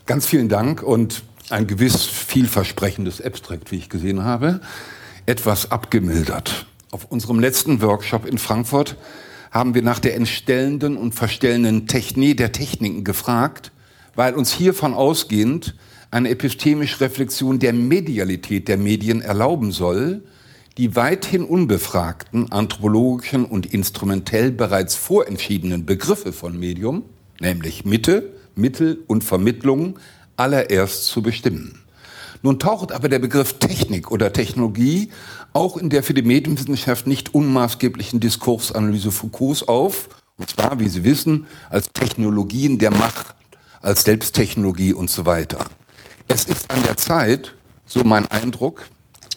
Ganz vielen Dank und ein gewiss vielversprechendes Abstract, wie ich gesehen habe, etwas abgemildert. Auf unserem letzten Workshop in Frankfurt haben wir nach der entstellenden und verstellenden Technik der Techniken gefragt, weil uns hiervon ausgehend eine epistemische Reflexion der Medialität der Medien erlauben soll, die weithin unbefragten anthropologischen und instrumentell bereits vorentschiedenen Begriffe von Medium, nämlich Mitte, Mittel und Vermittlung, allererst zu bestimmen. Nun taucht aber der Begriff Technik oder Technologie auch in der für die Medienwissenschaft nicht unmaßgeblichen Diskursanalyse Foucaults auf, und zwar, wie Sie wissen, als Technologien der Macht, als Selbsttechnologie und so weiter. Es ist an der Zeit, so mein Eindruck,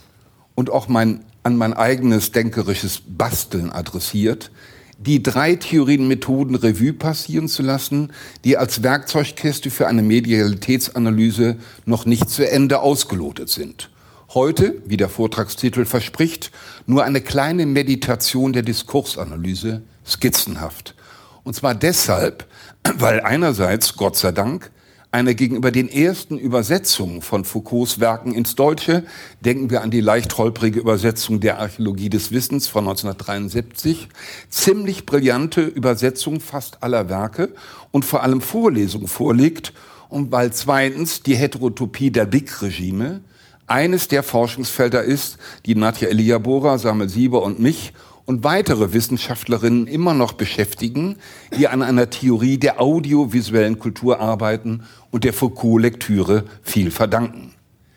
und auch an mein eigenes denkerisches Basteln adressiert, die 3 Theorien-Methoden Revue passieren zu lassen, die als Werkzeugkiste für eine Medialitätsanalyse noch nicht zu Ende ausgelotet sind. Heute, wie der Vortragstitel verspricht, nur eine kleine Meditation der Diskursanalyse, skizzenhaft. Und zwar deshalb, weil einerseits, Gott sei Dank, eine gegenüber den ersten Übersetzungen von Foucaults Werken ins Deutsche, denken wir an die leicht holprige Übersetzung der Archäologie des Wissens von 1973, ziemlich brillante Übersetzung fast aller Werke und vor allem Vorlesungen vorliegt, und weil zweitens die Heterotopie der Big-Regime eines der Forschungsfelder ist, die Nadja Eliabora, Samuel Sieber und mich und weitere Wissenschaftlerinnen immer noch beschäftigen, die an einer Theorie der audiovisuellen Kultur arbeiten und der Foucault-Lektüre viel verdanken.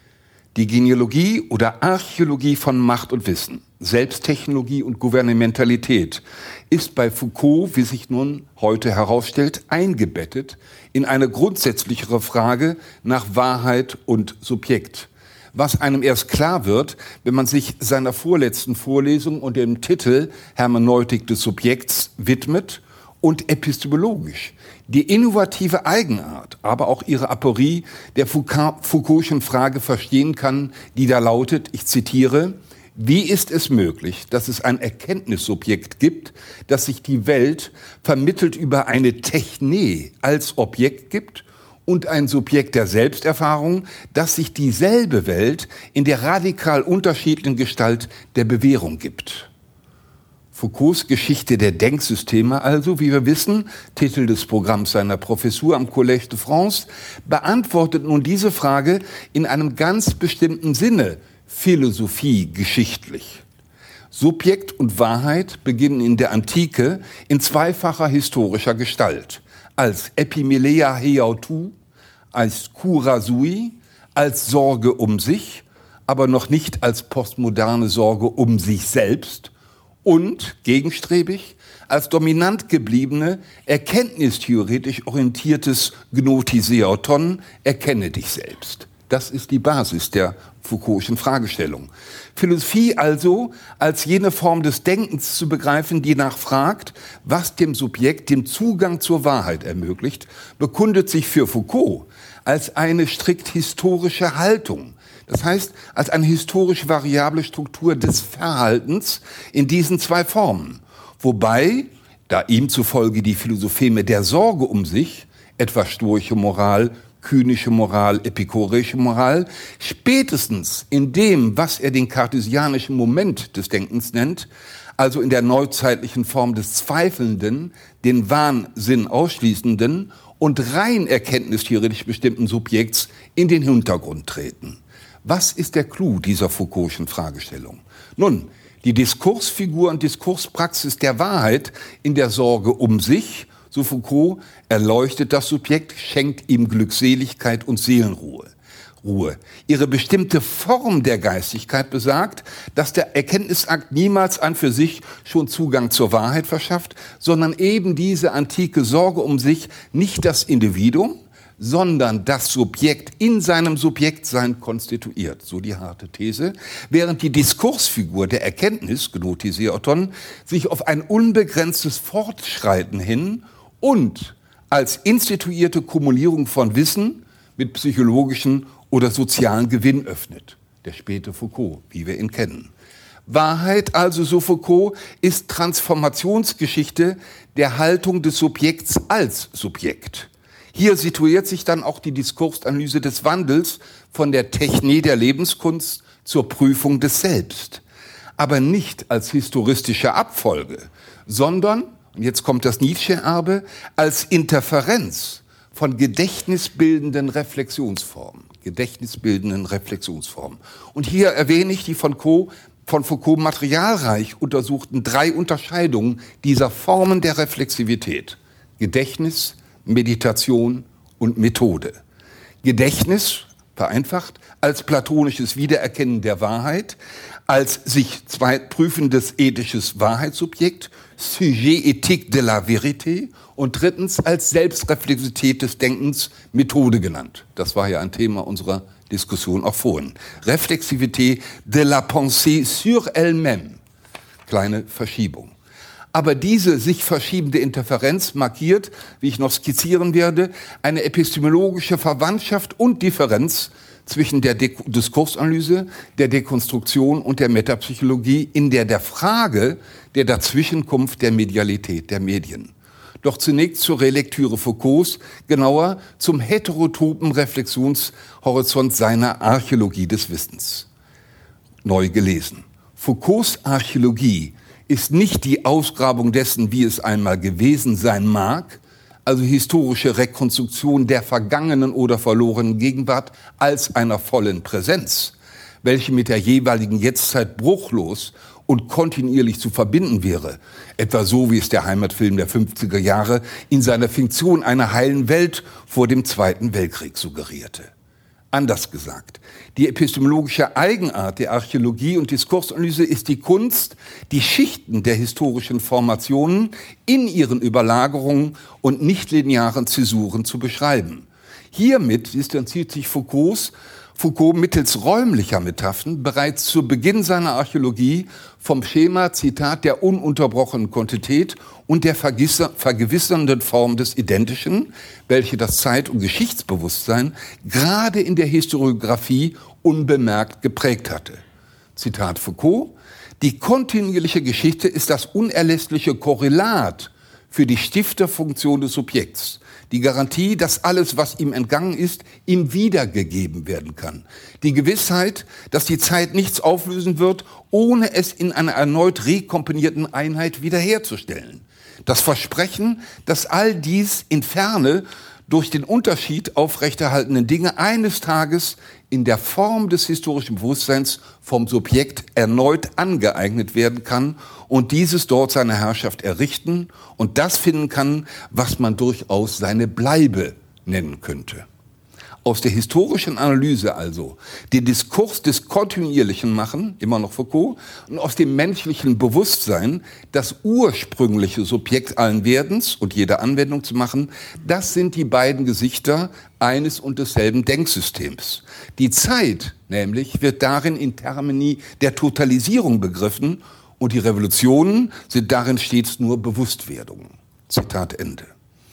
Die Genealogie oder Archäologie von Macht und Wissen, Selbsttechnologie und Gouvernementalität ist bei Foucault, wie sich nun heute herausstellt, eingebettet in eine grundsätzlichere Frage nach Wahrheit und Subjekt. Was einem erst klar wird, wenn man sich seiner vorletzten Vorlesung und dem Titel Hermeneutik des Subjekts widmet und epistemologisch die innovative Eigenart, aber auch ihre Aporie der Foucault'schen Frage verstehen kann, die da lautet, ich zitiere: Wie ist es möglich, dass es ein Erkenntnissubjekt gibt, das sich die Welt vermittelt über eine Techne als Objekt gibt, und ein Subjekt der Selbsterfahrung, das sich dieselbe Welt in der radikal unterschiedlichen Gestalt der Bewährung gibt? Foucaults Geschichte der Denksysteme also, wie wir wissen, Titel des Programms seiner Professur am Collège de France, beantwortet nun diese Frage in einem ganz bestimmten Sinne philosophiegeschichtlich. Subjekt und Wahrheit beginnen in der Antike in zweifacher historischer Gestalt. Als Epimeleia Heautou, als Cura sui, als Sorge um sich, aber noch nicht als postmoderne Sorge um sich selbst und, gegenstrebig, als dominant gebliebene, erkenntnistheoretisch orientiertes Gnotiseuton, erkenne dich selbst. Das ist die Basis der Foucault'schen Fragestellung. Philosophie also als jene Form des Denkens zu begreifen, die nachfragt, was dem Subjekt den Zugang zur Wahrheit ermöglicht, bekundet sich für Foucault als eine strikt historische Haltung. Das heißt, als eine historisch variable Struktur des Verhaltens in diesen 2 Formen. Wobei, da ihm zufolge die Philosopheme der Sorge um sich, etwa stoische Moral, kynische Moral, epikureische Moral, spätestens in dem, was er den kartesianischen Moment des Denkens nennt, also in der neuzeitlichen Form des Zweifelnden, den Wahnsinn ausschließenden und rein erkenntnistheoretisch bestimmten Subjekts in den Hintergrund treten. Was ist der Clou dieser Foucault'schen Fragestellung? Nun, die Diskursfigur und Diskurspraxis der Wahrheit in der Sorge um sich, so Foucault, erleuchtet das Subjekt, schenkt ihm Glückseligkeit und Seelenruhe. Ihre bestimmte Form der Geistigkeit besagt, dass der Erkenntnisakt niemals an für sich schon Zugang zur Wahrheit verschafft, sondern eben diese antike Sorge um sich nicht das Individuum, sondern das Subjekt in seinem Subjektsein konstituiert, so die harte These, während die Diskursfigur der Erkenntnis, Gnotiseuton, sich auf ein unbegrenztes Fortschreiten hin und als instituierte Kumulierung von Wissen mit psychologischen oder sozialen Gewinn öffnet. Der späte Foucault, wie wir ihn kennen. Wahrheit also, so Foucault, ist Transformationsgeschichte der Haltung des Subjekts als Subjekt. Hier situiert sich dann auch die Diskursanalyse des Wandels von der Techne der Lebenskunst zur Prüfung des Selbst. Aber nicht als historistische Abfolge, sondern, und jetzt kommt das Nietzsche-Erbe, als Interferenz von gedächtnisbildenden Reflexionsformen. Und hier erwähne ich die von Foucault materialreich untersuchten 3 Unterscheidungen dieser Formen der Reflexivität. Gedächtnis, Meditation und Methode. Gedächtnis, vereinfacht, als platonisches Wiedererkennen der Wahrheit, als sich prüfendes ethisches Wahrheitssubjekt, Sujet éthique de la vérité, und drittens als Selbstreflexivität des Denkens, Methode genannt. Das war ja ein Thema unserer Diskussion auch vorhin. Reflexivité de la pensée sur elle-même. Kleine Verschiebung. Aber diese sich verschiebende Interferenz markiert, wie ich noch skizzieren werde, eine epistemologische Verwandtschaft und Differenz zwischen der Diskursanalyse, der Dekonstruktion und der Metapsychologie in der Frage der Dazwischenkunft der Medialität der Medien. Doch zunächst zur Relektüre Foucaults, genauer zum heterotopen Reflexionshorizont seiner Archäologie des Wissens. Neu gelesen. Foucaults Archäologie ist nicht die Ausgrabung dessen, wie es einmal gewesen sein mag, also historische Rekonstruktion der vergangenen oder verlorenen Gegenwart als einer vollen Präsenz, welche mit der jeweiligen Jetztzeit bruchlos und kontinuierlich zu verbinden wäre, etwa so wie es der Heimatfilm der 50er Jahre in seiner Fiktion einer heilen Welt vor dem Zweiten Weltkrieg suggerierte. Anders gesagt, die epistemologische Eigenart der Archäologie und Diskursanalyse ist die Kunst, die Schichten der historischen Formationen in ihren Überlagerungen und nichtlinearen Zäsuren zu beschreiben. Hiermit distanziert sich Foucault mittels räumlicher Metaphern bereits zu Beginn seiner Archäologie vom Schema, Zitat, der ununterbrochenen Kontinuität und der vergewissernden Form des Identischen, welche das Zeit- und Geschichtsbewusstsein gerade in der Historiographie unbemerkt geprägt hatte. Zitat Foucault: Die kontinuierliche Geschichte ist das unerlässliche Korrelat für die Stifterfunktion des Subjekts. Die Garantie, dass alles, was ihm entgangen ist, ihm wiedergegeben werden kann. Die Gewissheit, dass die Zeit nichts auflösen wird, ohne es in einer erneut rekomponierten Einheit wiederherzustellen. Das Versprechen, dass all dies in Ferne durch den Unterschied aufrechterhaltenen Dinge eines Tages in der Form des historischen Bewusstseins vom Subjekt erneut angeeignet werden kann und dieses dort seine Herrschaft errichten und das finden kann, was man durchaus seine Bleibe nennen könnte. Aus der historischen Analyse also den Diskurs des Kontinuierlichen machen, immer noch Foucault, und aus dem menschlichen Bewusstsein das ursprüngliche Subjekt allen Werdens und jeder Anwendung zu machen, das sind die beiden Gesichter eines und desselben Denksystems. Die Zeit nämlich wird darin in Termini der Totalisierung begriffen und die Revolutionen sind darin stets nur Bewusstwerdungen. Zitat Ende.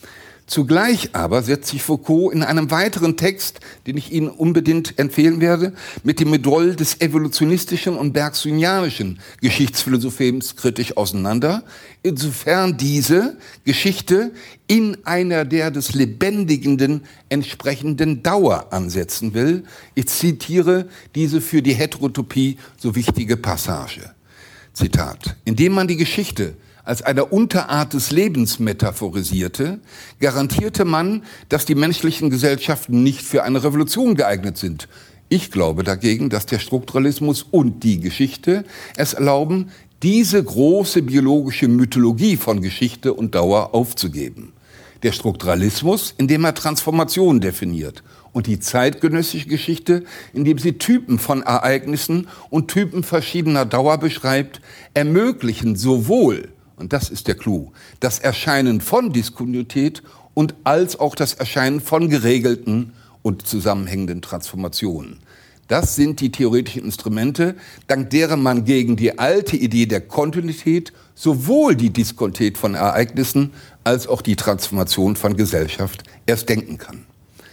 Zugleich aber setzt sich Foucault in einem weiteren Text, den ich Ihnen unbedingt empfehlen werde, mit dem Modell des evolutionistischen und bergsonianischen Geschichtsphilosophems kritisch auseinander, insofern diese Geschichte in einer der des Lebendigenden entsprechenden Dauer ansetzen will. Ich zitiere diese für die Heterotopie so wichtige Passage. Zitat: Indem man die Geschichte als eine Unterart des Lebens metaphorisierte, garantierte man, dass die menschlichen Gesellschaften nicht für eine Revolution geeignet sind. Ich glaube dagegen, dass der Strukturalismus und die Geschichte es erlauben, diese große biologische Mythologie von Geschichte und Dauer aufzugeben. Der Strukturalismus, indem er Transformation definiert, und die zeitgenössische Geschichte, indem sie Typen von Ereignissen und Typen verschiedener Dauer beschreibt, ermöglichen sowohl, und das ist der Clou, das Erscheinen von Diskontinuität und als auch das Erscheinen von geregelten und zusammenhängenden Transformationen. Das sind die theoretischen Instrumente, dank deren man gegen die alte Idee der Kontinuität sowohl die Diskontinuität von Ereignissen als auch die Transformation von Gesellschaft erst denken kann.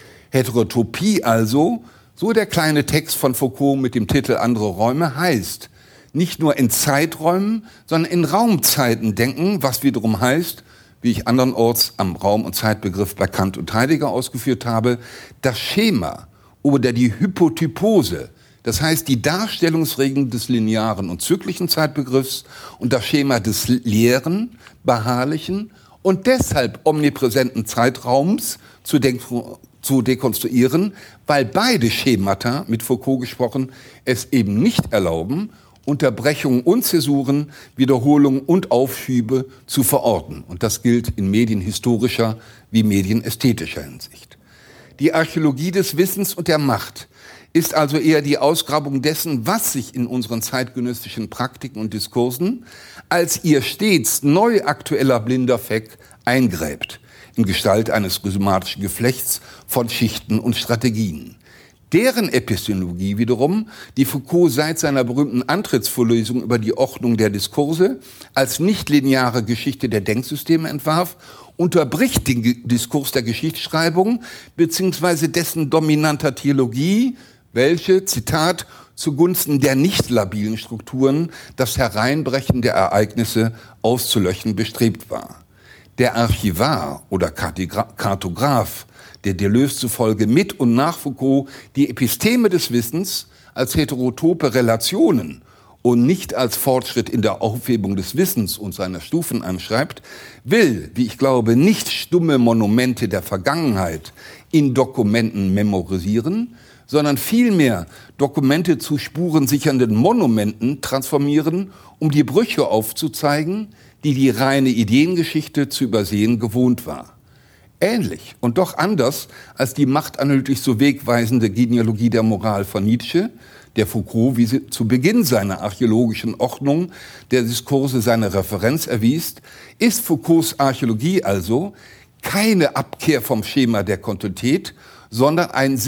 Heterotopie also, so der kleine Text von Foucault mit dem Titel Andere Räume, heißt, nicht nur in Zeiträumen, sondern in Raumzeiten denken, was wiederum heißt, wie ich andernorts am Raum- und Zeitbegriff bei Kant und Heidegger ausgeführt habe, das Schema oder die Hypotypose, das heißt die Darstellungsregeln des linearen und zyklischen Zeitbegriffs und das Schema des leeren, beharrlichen und deshalb omnipräsenten Zeitraums zu dekonstruieren, weil beide Schemata, mit Foucault gesprochen, es eben nicht erlauben, Unterbrechungen und Zäsuren, Wiederholungen und Aufschübe zu verorten. Und das gilt in medienhistorischer wie medienästhetischer Hinsicht. Die Archäologie des Wissens und der Macht ist also eher die Ausgrabung dessen, was sich in unseren zeitgenössischen Praktiken und Diskursen als ihr stets neu aktueller blinder Fleck eingräbt, in Gestalt eines rhizomatischen Geflechts von Schichten und Strategien. Deren Epistemologie wiederum, die Foucault seit seiner berühmten Antrittsvorlesung über die Ordnung der Diskurse als nichtlineare Geschichte der Denksysteme entwarf, unterbricht den Diskurs der Geschichtsschreibung bzw. dessen dominanter Theologie, welche, Zitat, zugunsten der nicht labilen Strukturen das Hereinbrechen der Ereignisse auszulöschen bestrebt war. Der Archivar oder Kartograph, der Deleuze zufolge mit und nach Foucault die Episteme des Wissens als heterotope Relationen und nicht als Fortschritt in der Aufhebung des Wissens und seiner Stufen anschreibt, will, wie ich glaube, nicht stumme Monumente der Vergangenheit in Dokumenten memorisieren, sondern vielmehr Dokumente zu spurensichernden Monumenten transformieren, um die Brüche aufzuzeigen, die die reine Ideengeschichte zu übersehen gewohnt war. Ähnlich und doch anders als die machtanalytisch so wegweisende Genealogie der Moral von Nietzsche, der Foucault, wie sie zu Beginn seiner archäologischen Ordnung der Diskurse seine Referenz erwies, ist Foucaults Archäologie also keine Abkehr vom Schema der Kontinuität, sondern ein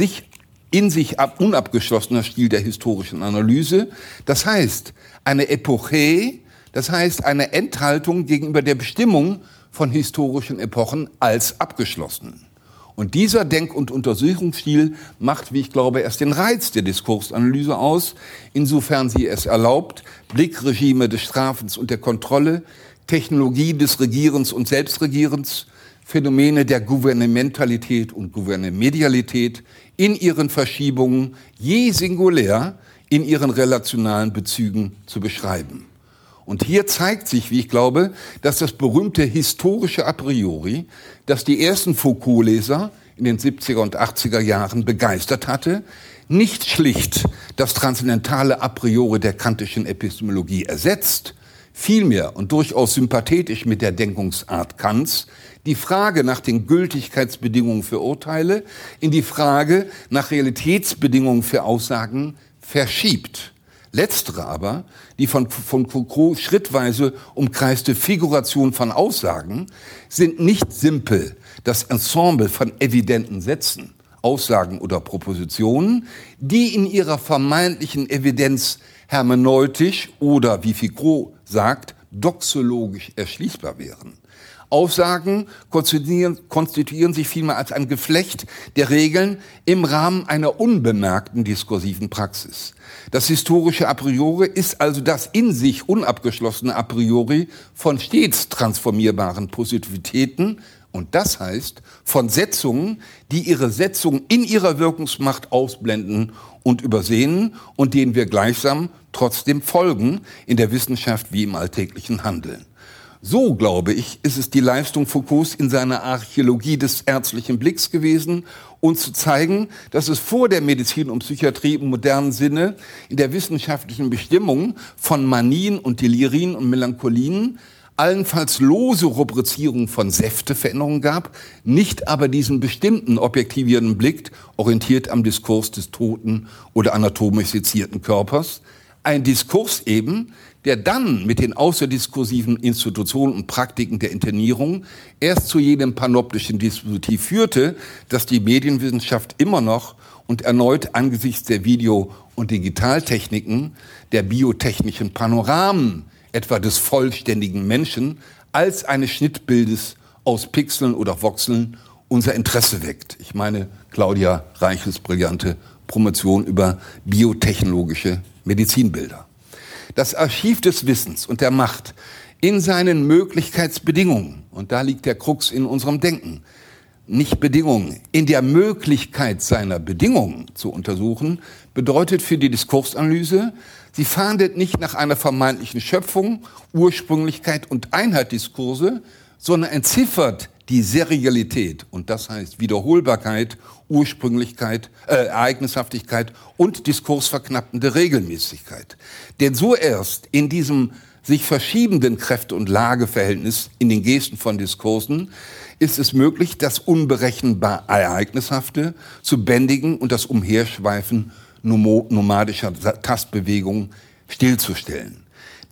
in sich unabgeschlossener Stil der historischen Analyse, das heißt eine Epoche, das heißt eine Enthaltung gegenüber der Bestimmung von historischen Epochen als abgeschlossen. Und dieser Denk- und Untersuchungsstil macht, wie ich glaube, erst den Reiz der Diskursanalyse aus, insofern sie es erlaubt, Blickregime des Strafens und der Kontrolle, Technologie des Regierens und Selbstregierens, Phänomene der Gouvernementalität und Gouvernemedialität in ihren Verschiebungen je singulär in ihren relationalen Bezügen zu beschreiben. Und hier zeigt sich, wie ich glaube, dass das berühmte historische A priori, das die ersten Foucault-Leser in den 70er und 80er Jahren begeistert hatte, nicht schlicht das transzendentale A priori der kantischen Epistemologie ersetzt, vielmehr und durchaus sympathetisch mit der Denkungsart Kants die Frage nach den Gültigkeitsbedingungen für Urteile in die Frage nach Realitätsbedingungen für Aussagen verschiebt. Letztere aber, die von Foucault schrittweise umkreiste Figuration von Aussagen, sind nicht simpel das Ensemble von evidenten Sätzen, Aussagen oder Propositionen, die in ihrer vermeintlichen Evidenz hermeneutisch oder, wie Foucault sagt, doxologisch erschließbar wären. Aussagen konstituieren sich vielmehr als ein Geflecht der Regeln im Rahmen einer unbemerkten diskursiven Praxis. Das historische A priori ist also das in sich unabgeschlossene A priori von stets transformierbaren Positivitäten, und das heißt von Setzungen, die ihre Setzung in ihrer Wirkungsmacht ausblenden und übersehen und denen wir gleichsam trotzdem folgen in der Wissenschaft wie im alltäglichen Handeln. So, glaube ich, ist es die Leistung Foucaults in seiner Archäologie des ärztlichen Blicks gewesen, uns zu zeigen, dass es vor der Medizin und Psychiatrie im modernen Sinne in der wissenschaftlichen Bestimmung von Manien und Delirien und Melancholien allenfalls lose Rubrizierung von Säfteveränderungen gab, nicht aber diesen bestimmten objektivierenden Blick, orientiert am Diskurs des toten oder anatomisch sezierten Körpers, ein Diskurs eben, der dann mit den außerdiskursiven Institutionen und Praktiken der Internierung erst zu jenem panoptischen Dispositiv führte, das die Medienwissenschaft immer noch und erneut angesichts der Video- und Digitaltechniken, der biotechnischen Panoramen, etwa des vollständigen Menschen, als eines Schnittbildes aus Pixeln oder Voxeln unser Interesse weckt. Ich meine Claudia Reichels brillante Promotion über biotechnologische Medizinbilder. Das Archiv des Wissens und der Macht in seinen Möglichkeitsbedingungen, und da liegt der Krux in unserem Denken, nicht Bedingungen, in der Möglichkeit seiner Bedingungen zu untersuchen, bedeutet für die Diskursanalyse, sie fahndet nicht nach einer vermeintlichen Schöpfung, Ursprünglichkeit und Einheitsdiskurse, sondern entziffert die Serialität, und das heißt Wiederholbarkeit, Ursprünglichkeit, Ereignishaftigkeit und diskursverknappende Regelmäßigkeit. Denn so erst in diesem sich verschiebenden Kräfte- und Lageverhältnis in den Gesten von Diskursen ist es möglich, das unberechenbar Ereignishafte zu bändigen und das Umherschweifen nomadischer Tastbewegungen stillzustellen.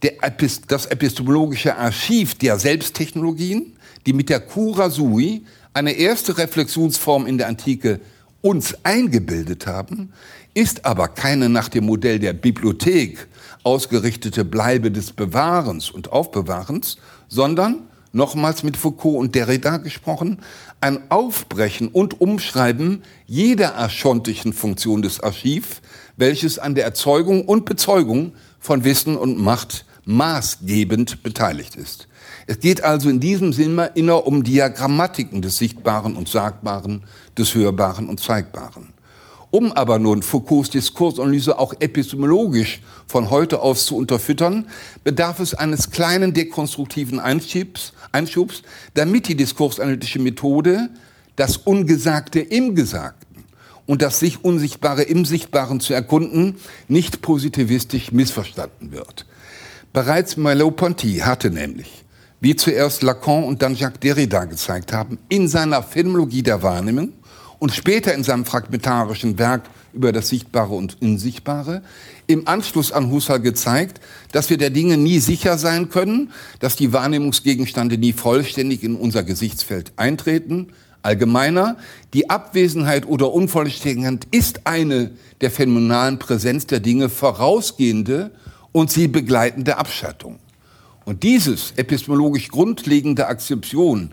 Das epistemologische Archiv der Selbsttechnologien, die mit der Cura sui eine erste Reflexionsform in der Antike uns eingebildet haben, ist aber keine nach dem Modell der Bibliothek ausgerichtete Bleibe des Bewahrens und Aufbewahrens, sondern, nochmals mit Foucault und Derrida gesprochen, ein Aufbrechen und Umschreiben jeder archontischen Funktion des Archivs, welches an der Erzeugung und Bezeugung von Wissen und Macht maßgebend beteiligt ist. Es geht also in diesem Sinne immer um Diagrammatiken des Sichtbaren und Sagbaren, des Hörbaren und Zeigbaren. Um aber nun Foucaults Diskursanalyse auch epistemologisch von heute aus zu unterfüttern, bedarf es eines kleinen dekonstruktiven Einschubs, damit die diskursanalytische Methode das Ungesagte im Gesagten und das sich Unsichtbare im Sichtbaren zu erkunden, nicht positivistisch missverstanden wird. Bereits Merleau-Ponty hatte nämlich, wie zuerst Lacan und dann Jacques Derrida gezeigt haben, in seiner Phänomenologie der Wahrnehmung und später in seinem fragmentarischen Werk über das Sichtbare und Unsichtbare im Anschluss an Husserl gezeigt, dass wir der Dinge nie sicher sein können, dass die Wahrnehmungsgegenstände nie vollständig in unser Gesichtsfeld eintreten. Allgemeiner, die Abwesenheit oder Unvollständigkeit ist eine der phänomenalen Präsenz der Dinge vorausgehende und sie begleitende Abschattung. Und dieses epistemologisch grundlegende Axiom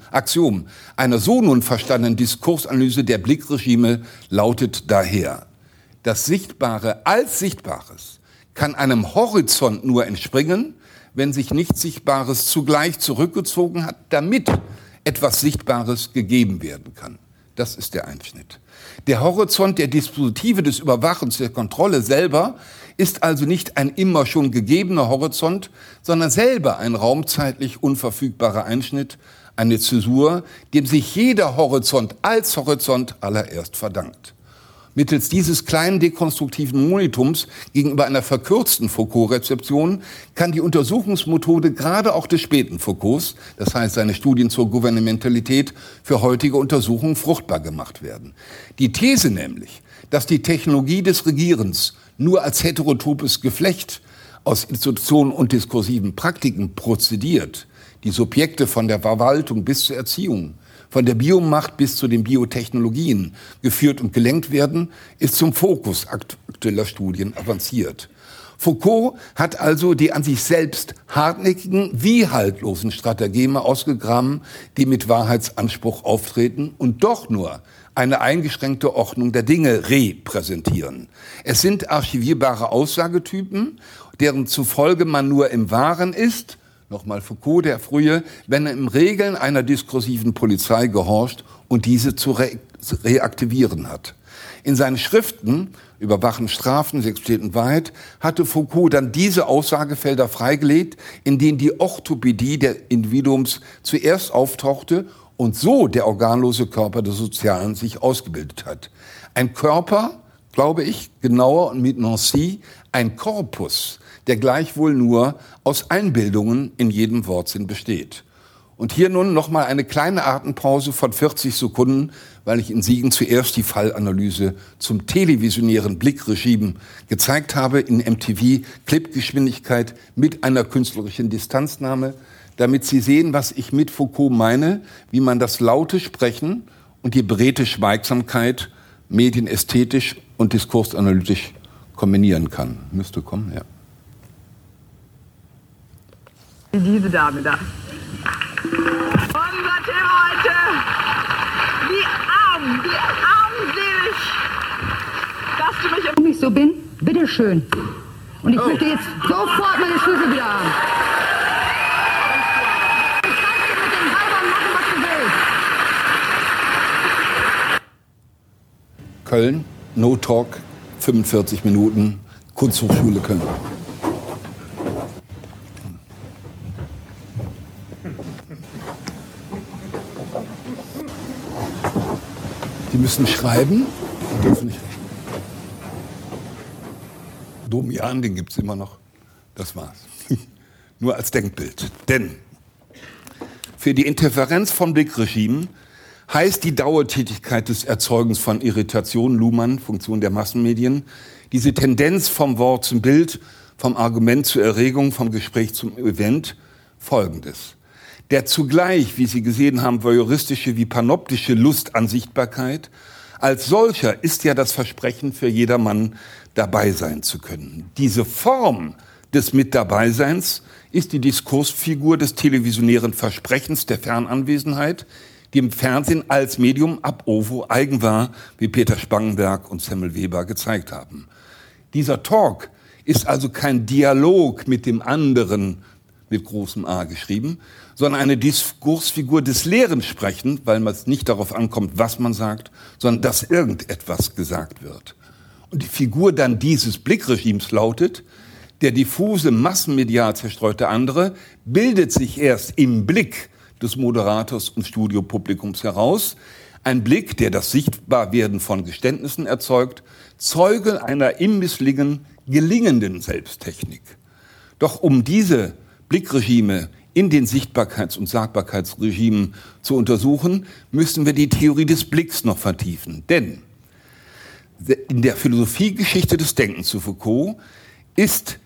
einer so nun verstandenen Diskursanalyse der Blickregime lautet daher: Das Sichtbare als Sichtbares kann einem Horizont nur entspringen, wenn sich nichts Sichtbares zugleich zurückgezogen hat, damit etwas Sichtbares gegeben werden kann. Das ist der Einschnitt. Der Horizont der Dispositive des Überwachens, der Kontrolle selber ist also nicht ein immer schon gegebener Horizont, sondern selber ein raumzeitlich unverfügbarer Einschnitt, eine Zäsur, dem sich jeder Horizont als Horizont allererst verdankt. Mittels dieses kleinen dekonstruktiven Monitums gegenüber einer verkürzten Foucault-Rezeption kann die Untersuchungsmethode gerade auch des späten Foucaults, das heißt seine Studien zur Gouvernementalität, für heutige Untersuchungen fruchtbar gemacht werden. Die These nämlich, dass die Technologie des Regierens nur als heterotopes Geflecht aus Institutionen und diskursiven Praktiken prozediert, die Subjekte von der Verwaltung bis zur Erziehung, von der Biomacht bis zu den Biotechnologien geführt und gelenkt werden, ist zum Fokus aktueller Studien avanciert. Foucault hat also die an sich selbst hartnäckigen wie haltlosen Stratageme ausgegraben, die mit Wahrheitsanspruch auftreten und doch nur eine eingeschränkte Ordnung der Dinge repräsentieren. Es sind archivierbare Aussagetypen, deren zufolge man nur im Wahren ist, nochmal Foucault, der Frühe, wenn er im Regeln einer diskursiven Polizei gehorcht und diese zu reaktivieren hat. In seinen Schriften über Wachen, Strafen, Sexualität und Wahrheit hatte Foucault dann diese Aussagefelder freigelegt, in denen die Orthopädie des Individuums zuerst auftauchte und so der organlose Körper des Sozialen sich ausgebildet hat. Ein Körper, glaube ich, genauer und mit Nancy, ein Korpus, der gleichwohl nur aus Einbildungen in jedem Wortsinn besteht. Und hier nun nochmal eine kleine Atempause von 40 Sekunden, weil ich in Siegen zuerst die Fallanalyse zum televisionären Blickregime gezeigt habe, in MTV-Clipgeschwindigkeit mit einer künstlerischen Distanznahme, damit Sie sehen, was ich mit Foucault meine, wie man das laute Sprechen und die beredte Schweigsamkeit medienästhetisch und diskursanalytisch kombinieren kann. Müsste kommen, ja. Diese Dame da. Unser Thema heute, wie armselig, dass du mich nicht so bin, bitteschön. Und ich möchte jetzt sofort meine Schlüssel wieder haben. Köln, No Talk, 45 Minuten, Kunsthochschule Köln. Die müssen schreiben, die dürfen nicht. Domian, den gibt es immer noch. Das war's. Nur als Denkbild. Denn für die Interferenz von Blickregimen heißt die Dauertätigkeit des Erzeugens von Irritation, Luhmann, Funktion der Massenmedien, diese Tendenz vom Wort zum Bild, vom Argument zur Erregung, vom Gespräch zum Event, Folgendes. Der zugleich, wie Sie gesehen haben, voyeuristische wie panoptische Lust an Sichtbarkeit, als solcher ist ja das Versprechen für jedermann, dabei sein zu können. Diese Form des Mit-Dabeiseins ist die Diskursfigur des televisionären Versprechens der Fernanwesenheit, die im Fernsehen als Medium ab ovo eigen war, wie Peter Spangenberg und Samuel Weber gezeigt haben. Dieser Talk ist also kein Dialog mit dem anderen, mit großem A geschrieben, sondern eine Diskursfigur des leeren Sprechens, weil es nicht darauf ankommt, was man sagt, sondern dass irgendetwas gesagt wird. Und die Figur dann dieses Blickregimes lautet, der diffuse, massenmedial zerstreute andere bildet sich erst im Blick des Moderators und Studiopublikums heraus. Ein Blick, der das Sichtbarwerden von Geständnissen erzeugt, Zeuge einer im Misslingen gelingenden Selbsttechnik. Doch um diese Blickregime in den Sichtbarkeits- und Sagbarkeitsregimen zu untersuchen, müssen wir die Theorie des Blicks noch vertiefen. Denn in der Philosophiegeschichte des Denkens zu Foucault ist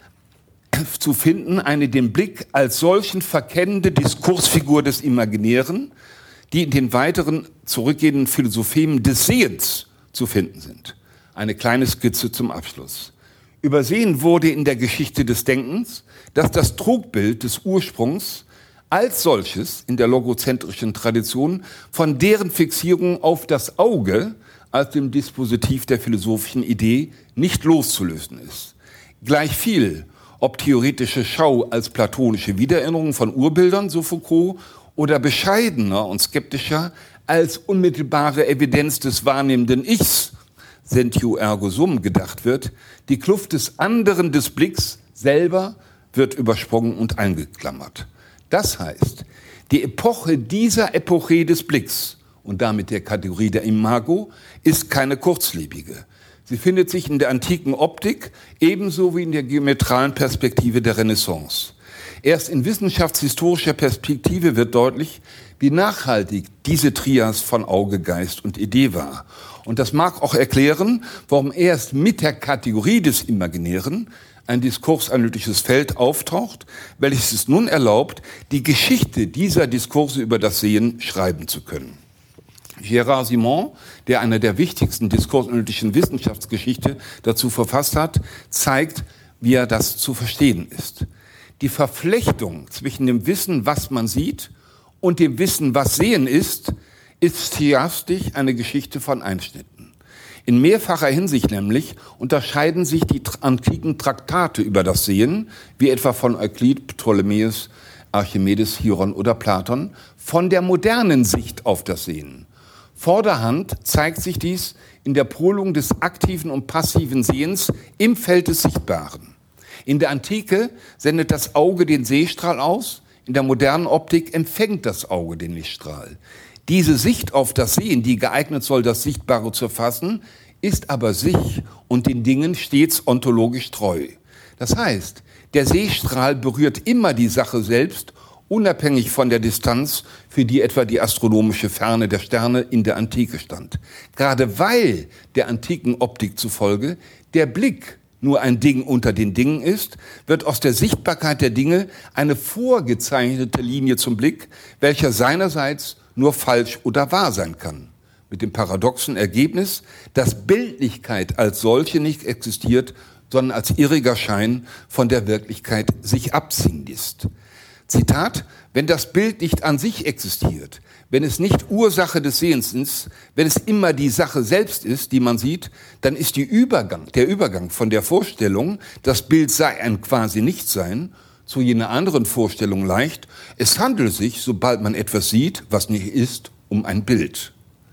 zu finden eine den Blick als solchen verkennende Diskursfigur des Imaginären, die in den weiteren zurückgehenden Philosophemen des Sehens zu finden sind. Eine kleine Skizze zum Abschluss. Übersehen wurde in der Geschichte des Denkens, dass das Trugbild des Ursprungs als solches in der logozentrischen Tradition von deren Fixierung auf das Auge als dem Dispositiv der philosophischen Idee nicht loszulösen ist. Gleichviel, ob theoretische Schau als platonische Wiedererinnerung von Urbildern, so Foucault, oder bescheidener und skeptischer als unmittelbare Evidenz des wahrnehmenden Ichs, sentio ergo sum, gedacht wird, die Kluft des anderen des Blicks selber wird übersprungen und eingeklammert. Das heißt, die Epoche dieser Epoche des Blicks und damit der Kategorie der Imago ist keine kurzlebige. Sie findet sich in der antiken Optik ebenso wie in der geometralen Perspektive der Renaissance. Erst in wissenschaftshistorischer Perspektive wird deutlich, wie nachhaltig diese Trias von Auge, Geist und Idee war. Und das mag auch erklären, warum erst mit der Kategorie des Imaginären ein diskursanalytisches Feld auftaucht, welches es nun erlaubt, die Geschichte dieser Diskurse über das Sehen schreiben zu können. Gérard Simon, der eine der wichtigsten diskursanalytischen Wissenschaftsgeschichte dazu verfasst hat, zeigt, wie er das zu verstehen ist. Die Verflechtung zwischen dem Wissen, was man sieht, und dem Wissen, was Sehen ist stilistisch eine Geschichte von Einschnitten. In mehrfacher Hinsicht nämlich unterscheiden sich die antiken Traktate über das Sehen, wie etwa von Euklid, Ptolemäus, Archimedes, Hieron oder Platon, von der modernen Sicht auf das Sehen. Vorderhand zeigt sich dies in der Polung des aktiven und passiven Sehens im Feld des Sichtbaren. In der Antike sendet das Auge den Sehstrahl aus, in der modernen Optik empfängt das Auge den Lichtstrahl. Diese Sicht auf das Sehen, die geeignet soll, das Sichtbare zu fassen, ist aber sich und den Dingen stets ontologisch treu. Das heißt, der Sehstrahl berührt immer die Sache selbst, unabhängig von der Distanz, für die etwa die astronomische Ferne der Sterne in der Antike stand. Gerade weil der antiken Optik zufolge der Blick nur ein Ding unter den Dingen ist, wird aus der Sichtbarkeit der Dinge eine vorgezeichnete Linie zum Blick, welcher seinerseits nur falsch oder wahr sein kann. Mit dem paradoxen Ergebnis, dass Bildlichkeit als solche nicht existiert, sondern als irriger Schein von der Wirklichkeit sich abziehen lässt. Zitat: Wenn das Bild nicht an sich existiert, wenn es nicht Ursache des Sehens ist, wenn es immer die Sache selbst ist, die man sieht, dann ist der Übergang von der Vorstellung, das Bild sei ein quasi Nichtsein, zu jener anderen Vorstellung leicht. Es handelt sich, sobald man etwas sieht, was nicht ist, um ein Bild.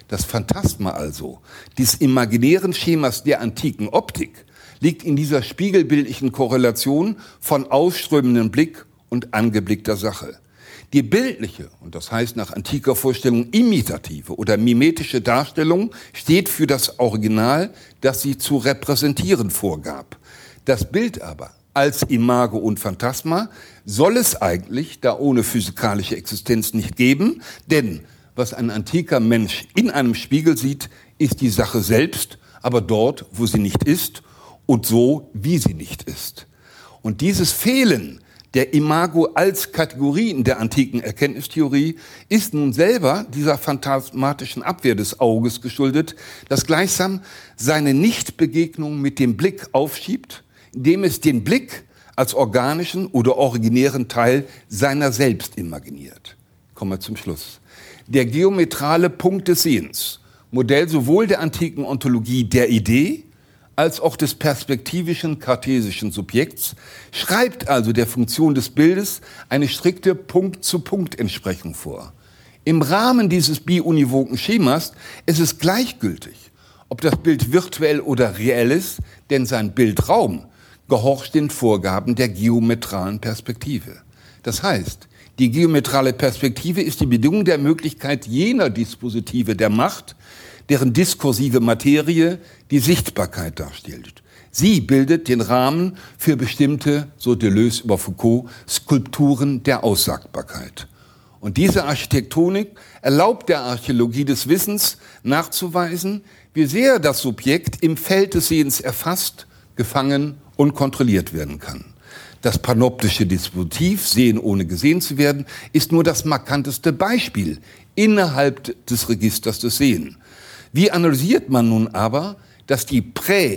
Das Phantasma also, des imaginären Schemas der antiken Optik, liegt in dieser spiegelbildlichen Korrelation von ausströmendem Blick und angeblickter Sache. Die bildliche, und das heißt nach antiker Vorstellung imitative oder mimetische Darstellung, steht für das Original, das sie zu repräsentieren vorgab. Das Bild aber als Imago und Phantasma soll es eigentlich, da ohne physikalische Existenz, nicht geben, denn was ein antiker Mensch in einem Spiegel sieht, ist die Sache selbst, aber dort, wo sie nicht ist und so, wie sie nicht ist. Und dieses Fehlen der Imago als Kategorie in der antiken Erkenntnistheorie ist nun selber dieser phantasmatischen Abwehr des Auges geschuldet, das gleichsam seine Nichtbegegnung mit dem Blick aufschiebt, indem es den Blick als organischen oder originären Teil seiner selbst imaginiert. Kommen wir zum Schluss. Der geometrale Punkt des Sehens, Modell sowohl der antiken Ontologie der Idee als auch des perspektivischen kartesischen Subjekts, schreibt also der Funktion des Bildes eine strikte Punkt-zu-Punkt-Entsprechung vor. Im Rahmen dieses biunivoken Schemas ist es gleichgültig, ob das Bild virtuell oder reell ist, denn sein Bildraum gehorcht den Vorgaben der geometralen Perspektive. Das heißt, die geometrale Perspektive ist die Bedingung der Möglichkeit jener Dispositive der Macht, deren diskursive Materie die Sichtbarkeit darstellt. Sie bildet den Rahmen für bestimmte, so Deleuze über Foucault, Skulpturen der Aussagbarkeit. Und diese Architektonik erlaubt der Archäologie des Wissens nachzuweisen, wie sehr das Subjekt im Feld des Sehens erfasst, gefangen und kontrolliert werden kann. Das panoptische Dispositiv, Sehen ohne gesehen zu werden, ist nur das markanteste Beispiel innerhalb des Registers des Sehen. Wie analysiert man nun aber, dass die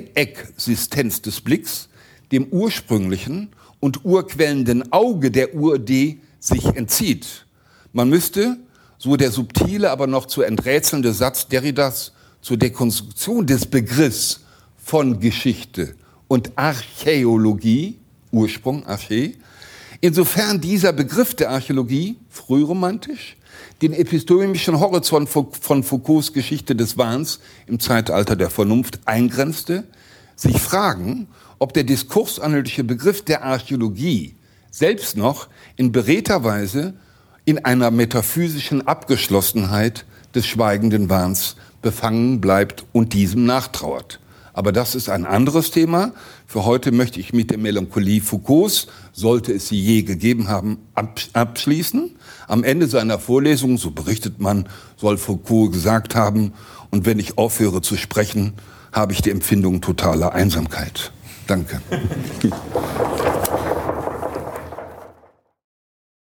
Präexistenz des Blicks dem ursprünglichen und urquellenden Auge der Ur-Idee sich entzieht? Man müsste, so der subtile, aber noch zu enträtselnde Satz Derridas zur Dekonstruktion des Begriffs von Geschichte und Archäologie, Ursprung, Archä, insofern dieser Begriff der Archäologie, frühromantisch, den epistemischen Horizont von Foucaults Geschichte des Wahns im Zeitalter der Vernunft eingrenzte, sich fragen, ob der diskursanalytische Begriff der Archäologie selbst noch in beredter Weise in einer metaphysischen Abgeschlossenheit des schweigenden Wahns befangen bleibt und diesem nachtrauert. Aber das ist ein anderes Thema. Für heute möchte ich mit der Melancholie Foucaults, sollte es sie je gegeben haben, abschließen. Am Ende seiner Vorlesung, so berichtet man, soll Foucault gesagt haben, und wenn ich aufhöre zu sprechen, habe ich die Empfindung totaler Einsamkeit. Danke.